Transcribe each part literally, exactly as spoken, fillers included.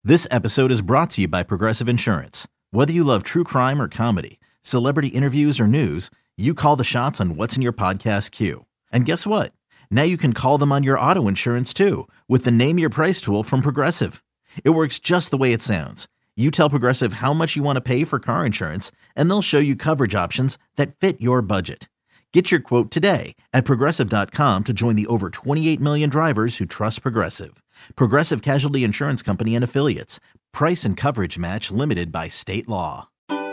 This episode is brought to you by Progressive Insurance. Whether you love true crime or comedy, celebrity interviews or news, you call the shots on what's in your podcast queue. And guess what? Now you can call them on your auto insurance too with the Name Your Price tool from Progressive. It works just the way it sounds. You tell Progressive how much you want to pay for car insurance, and they'll show you coverage options that fit your budget. Get your quote today at progressive dot com to join the over twenty-eight million drivers who trust Progressive. Progressive Casualty Insurance Company and Affiliates. Price and coverage match limited by state law.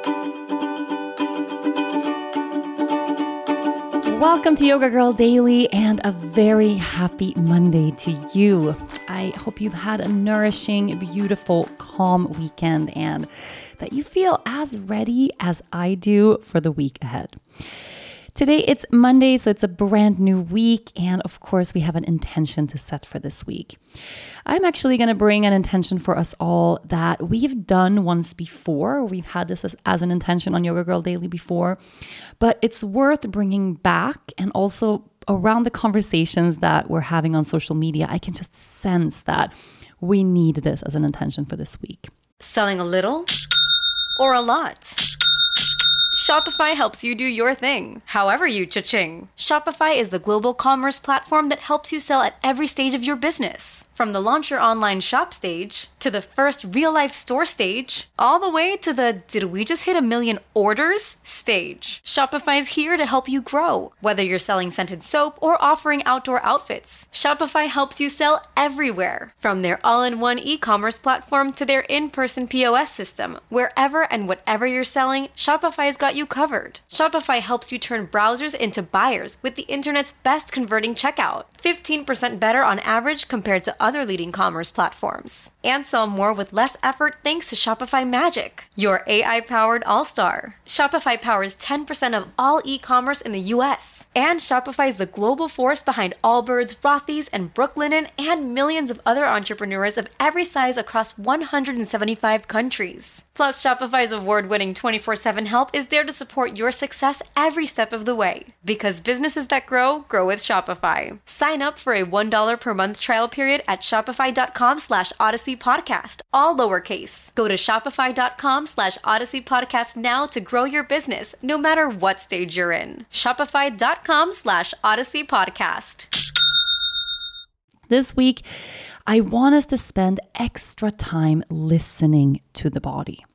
Welcome to Yoga Girl Daily and a very happy Monday to you. I hope you've had a nourishing, beautiful, calm weekend and that you feel as ready as I do for the week ahead. Today it's Monday, so it's a brand new week, and of course we have an intention to set for this week. I'm actually going to bring an intention for us all that we've done once before. We've had this as, as an intention on Yoga Girl Daily before, but it's worth bringing back, and also around the conversations that we're having on social media, I can just sense that we need this as an intention for this week. Selling a little or a lot? Shopify helps you do your thing, however you cha-ching. Shopify is the global commerce platform that helps you sell at every stage of your business. From the launch your online shop stage, to the first real-life store stage, all the way to the did we just hit a million orders stage. Shopify is here to help you grow. Whether you're selling scented soap or offering outdoor outfits, Shopify helps you sell everywhere. From their all-in-one e-commerce platform to their in-person P O S system, wherever and whatever you're selling, Shopify's got you covered. Shopify helps you turn browsers into buyers with the internet's best converting checkout. fifteen percent better on average compared to other leading commerce platforms. And sell more with less effort thanks to Shopify Magic, your A I-powered all-star. Shopify powers ten percent of all e-commerce in the U S. And Shopify is the global force behind Allbirds, Rothy's, and Brooklinen, and millions of other entrepreneurs of every size across one hundred seventy-five countries. Plus, Shopify's award-winning twenty-four seven help is there to support your success every step of the way. Because businesses that grow, grow with Shopify. Sign up for a one dollar per month trial period at shopify.com slash Odyssey Podcast, all lowercase. Go to shopify.com slash Odyssey Podcast now to grow your business, no matter what stage you're in. Shopify.com slash Odyssey Podcast. This week, I want us to spend extra time listening to the body.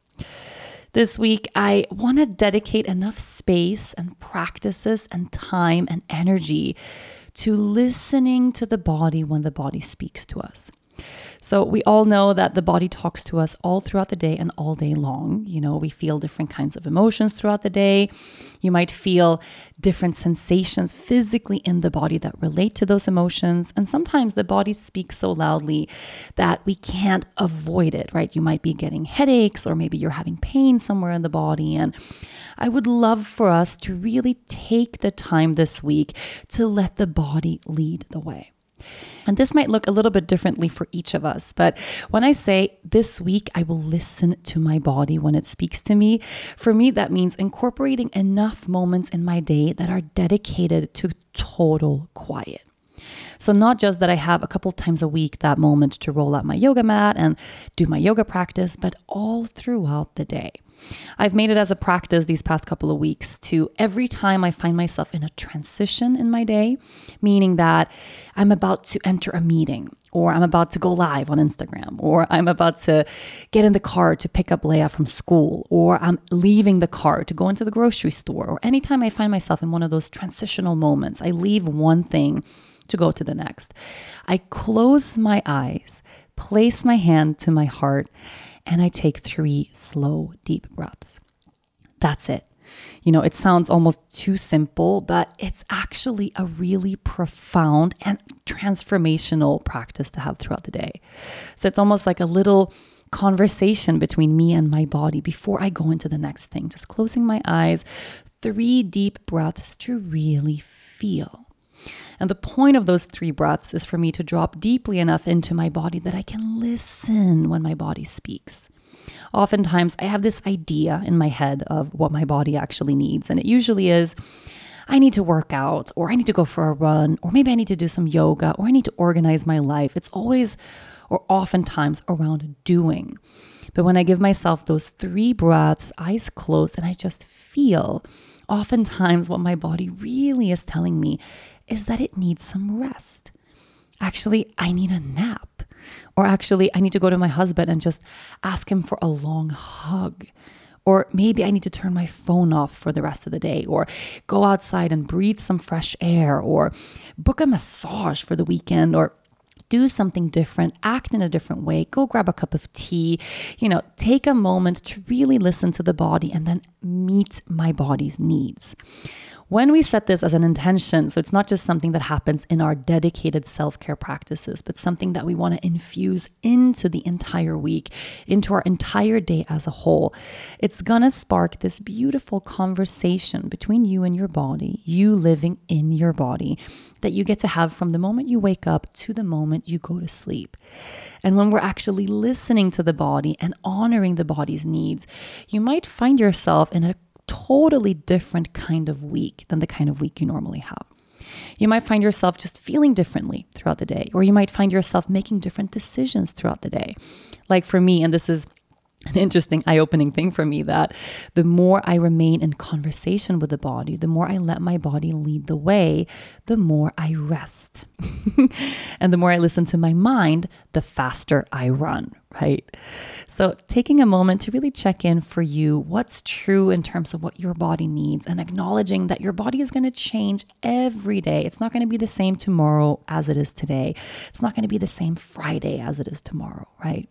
This week, I want to dedicate enough space and practices and time and energy to listening to the body when the body speaks to us. So we all know that the body talks to us all throughout the day and all day long. You know, we feel different kinds of emotions throughout the day. You might feel different sensations physically in the body that relate to those emotions. And sometimes the body speaks so loudly that we can't avoid it, right? You might be getting headaches, or maybe you're having pain somewhere in the body. And I would love for us to really take the time this week to let the body lead the way. And this might look a little bit differently for each of us, but when I say this week, I will listen to my body when it speaks to me, for me, that means incorporating enough moments in my day that are dedicated to total quiet. So not just that I have a couple times a week that moment to roll out my yoga mat and do my yoga practice, but all throughout the day. I've made it as a practice these past couple of weeks to every time I find myself in a transition in my day, meaning that I'm about to enter a meeting, or I'm about to go live on Instagram, or I'm about to get in the car to pick up Leia from school, or I'm leaving the car to go into the grocery store, or anytime I find myself in one of those transitional moments, I leave one thing to go to the next. I close my eyes, place my hand to my heart, and I take three slow, deep breaths. That's it. You know, it sounds almost too simple, but it's actually a really profound and transformational practice to have throughout the day. So it's almost like a little conversation between me and my body before I go into the next thing. Just closing my eyes, three deep breaths to really feel. And the point of those three breaths is for me to drop deeply enough into my body that I can listen when my body speaks. Oftentimes, I have this idea in my head of what my body actually needs. And it usually is, I need to work out, or I need to go for a run, or maybe I need to do some yoga, or I need to organize my life. It's always or oftentimes around doing. But when I give myself those three breaths, eyes closed, and I just feel, oftentimes what my body really is telling me is that it needs some rest. Actually, I need a nap. Or actually, I need to go to my husband and just ask him for a long hug. Or maybe I need to turn my phone off for the rest of the day, or go outside and breathe some fresh air, or book a massage for the weekend, or do something different, act in a different way, go grab a cup of tea, you know, take a moment to really listen to the body and then meet my body's needs. When we set this as an intention, so it's not just something that happens in our dedicated self-care practices, but something that we want to infuse into the entire week, into our entire day as a whole, it's going to spark this beautiful conversation between you and your body, you living in your body, that you get to have from the moment you wake up to the moment you go to sleep. And when we're actually listening to the body and honoring the body's needs, you might find yourself in a totally different kind of week than the kind of week you normally have. You might find yourself just feeling differently throughout the day, or you might find yourself making different decisions throughout the day. Like for me, and this is an interesting eye-opening thing for me, that the more I remain in conversation with the body, the more I let my body lead the way, the more I rest. And the more I listen to my mind, the faster I run, right? So taking a moment to really check in for you, what's true in terms of what your body needs, and acknowledging that your body is going to change every day. It's not going to be the same tomorrow as it is today. It's not going to be the same Friday as it is tomorrow, right?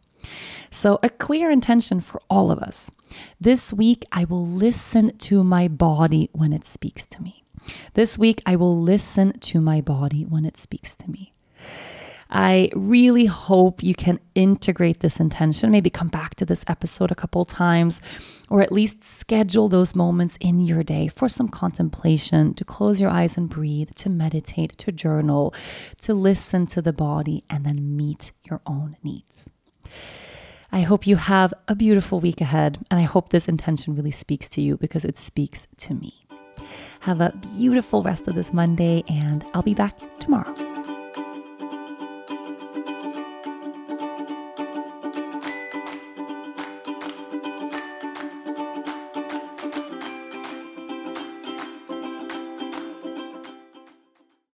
So a clear intention for all of us. This week, I will listen to my body when it speaks to me. This week, I will listen to my body when it speaks to me. I really hope you can integrate this intention, maybe come back to this episode a couple times, or at least schedule those moments in your day for some contemplation, to close your eyes and breathe, to meditate, to journal, to listen to the body, and then meet your own needs. I hope you have a beautiful week ahead, and I hope this intention really speaks to you, because it speaks to me. Have a beautiful rest of this Monday, and I'll be back tomorrow.